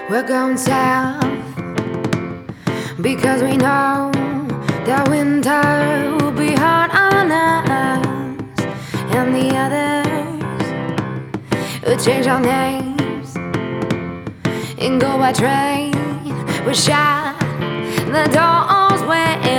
We're going south because we know that winter will be hard on us and the others who change our names and go by train. We shut the doors when